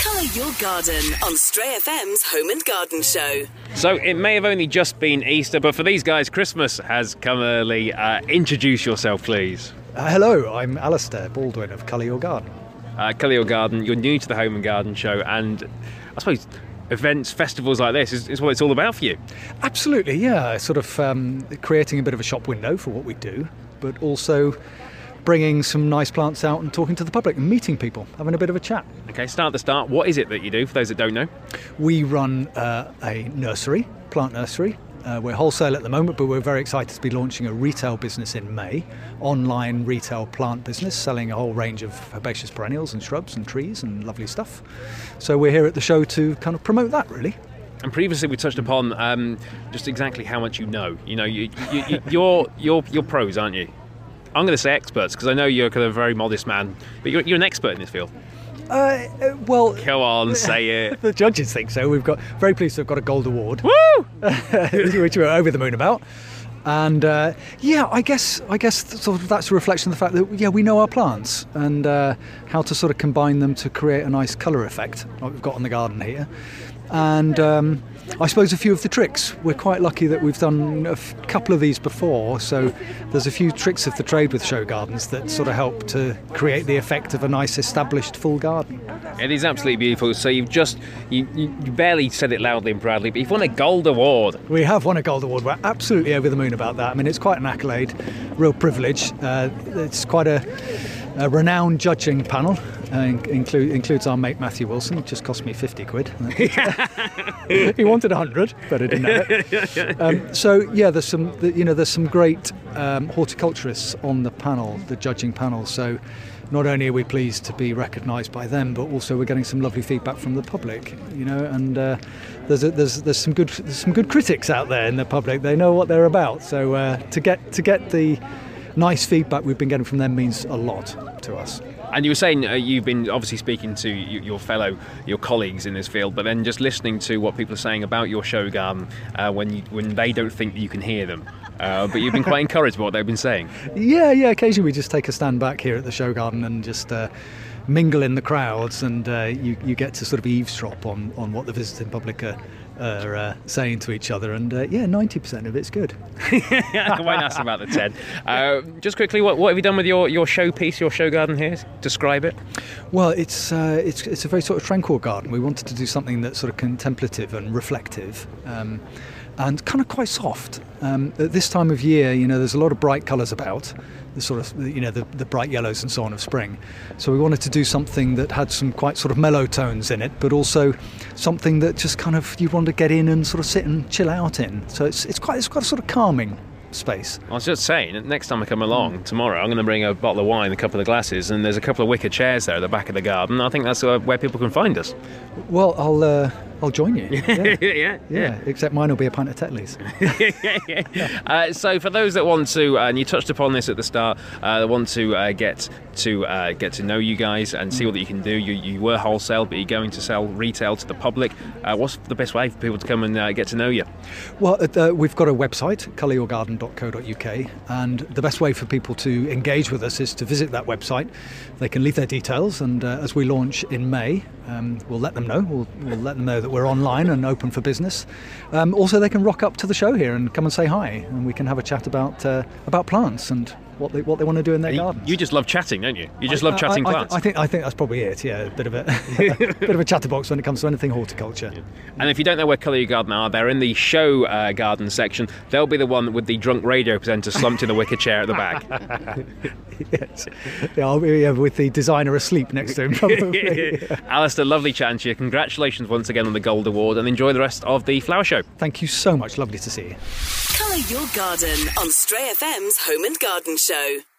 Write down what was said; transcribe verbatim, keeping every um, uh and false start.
Colour your garden on Stray F M's Home and Garden Show. So it may have only just been Easter, but for these guys, Christmas has come early. Uh, introduce yourself, please. Uh, hello, I'm Alistair Baldwin of Colour Your Garden. Uh, Colour Your Garden, you're new to the Home and Garden Show, and I suppose events, festivals like this is, is what it's all about for you. Absolutely, yeah. Sort of um, creating a bit of a shop window for what we do, but also bringing some nice plants out and talking to the public and meeting people, having a bit of a chat. Okay, start at the start. What is it that you do, for those that don't know? We run uh, a nursery, plant nursery. Uh, we're wholesale at the moment, but we're very excited to be launching a retail business in May, online retail plant business, selling a whole range of herbaceous perennials and shrubs and trees and lovely stuff. So we're here at the show to kind of promote that, really. And previously we touched upon um, just exactly how much you know. You know, you, you, you, you're, you're, you're pros, aren't you? I'm going to say experts, because I know you're kind of a very modest man, but you're, you're an expert in this field. Uh, uh, well, Come on, say it. The judges think so. We've got very pleased to have got a gold award, Woo! which we're over the moon about. And uh, yeah, I guess I guess sort of that's a reflection of the fact that yeah we know our plants and uh, how to sort of combine them to create a nice colour effect, like we've got on the garden here. And um, I suppose a few of the tricks. We're quite lucky that we've done a f- couple of these before, so there's a few tricks of the trade with show gardens that sort of help to create the effect of a nice established full garden. It is absolutely beautiful. So you've just, you, you barely said it loudly and proudly, but you've won a gold award. We have won a gold award. We're absolutely over the moon about that. I mean, it's quite an accolade, real privilege. Uh, it's quite a, a renowned judging panel. Uh, include, includes our mate Matthew Wilson. It just cost me fifty quid. He wanted a hundred, but I didn't have it. Um, so yeah, there's some, you know, there's some great um, horticulturists on the panel, the judging panel. So not only are we pleased to be recognised by them, but also we're getting some lovely feedback from the public. You know, and uh, there's a, there's there's some good there's some good critics out there in the public. They know what they're about. So uh, to get to get the nice feedback we've been getting from them means a lot to us. And you were saying uh, you've been obviously speaking to you, your fellow, your colleagues in this field, but then just listening to what people are saying about your show garden uh, when you, when they don't think that you can hear them. Uh, but you've been quite encouraged by what they've been saying. Yeah, yeah. Occasionally we just take a stand back here at the show garden and just uh, mingle in the crowds, and uh, you you get to sort of eavesdrop on, on what the visiting public are. are uh, saying to each other, and uh, yeah, ninety percent of it's good. I won't ask about the ten. Uh, just quickly, what, what have you done with your, your showpiece, your show garden here? Describe it. Well, it's uh, it's it's a very sort of tranquil garden. We wanted to do something that's sort of contemplative and reflective, um, and kind of quite soft. Um, at this time of year, you know, there's a lot of bright colours about, the sort of, you know, the, the bright yellows and so on of spring. So we wanted to do something that had some quite sort of mellow tones in it, but also something that just kind of you want to get in and sort of sit and chill out in. So it's it's quite it's quite a sort of calming space. I was just saying, next time I come along mm. tomorrow, I'm going to bring a bottle of wine, a couple of glasses, and there's a couple of wicker chairs there at the back of the garden. I think that's uh, where people can find us. Well, I'll uh, I'll join you. Yeah. yeah, yeah, yeah. Except mine will be a pint of Tetley's. yeah, yeah. yeah. Uh, so for those that want to, uh, and you touched upon this at the start, uh, that want to uh, get to uh, get to know you guys and see what you can do. You, you were wholesale, but you're going to sell retail to the public. Uh, what's the best way for people to come and uh, get to know you? Well, uh, we've got a website, colour your garden dot co dot uk, and the best way for people to engage with us is to visit that website. They can leave their details, and uh, as we launch in May, um, we'll let them know. We'll, we'll let them know that we're online and open for business. Um, also, they can rock up to the show here and come and say hi, and we can have a chat about uh, about plants and what they what they want to do in their you, gardens. You just love chatting, don't you? You just I, love chatting I, I, plants. I think I think that's probably it. Yeah, a bit of a, a bit of a chatterbox when it comes to anything horticulture. Yeah. And if you don't know where Colour Your Garden are, they're in the show uh, garden section. They'll be the one with the drunk radio presenter slumped in the wicker chair at the back. Yes, yeah, I'll be, yeah, with the designer asleep next to him. Probably. Yeah. Alistair, lovely chatting to you. Congratulations once again on the Gold Award, and enjoy the rest of the flower show. Thank you so much. Lovely to see you. Colour your garden on Stray F M's Home and Garden Show.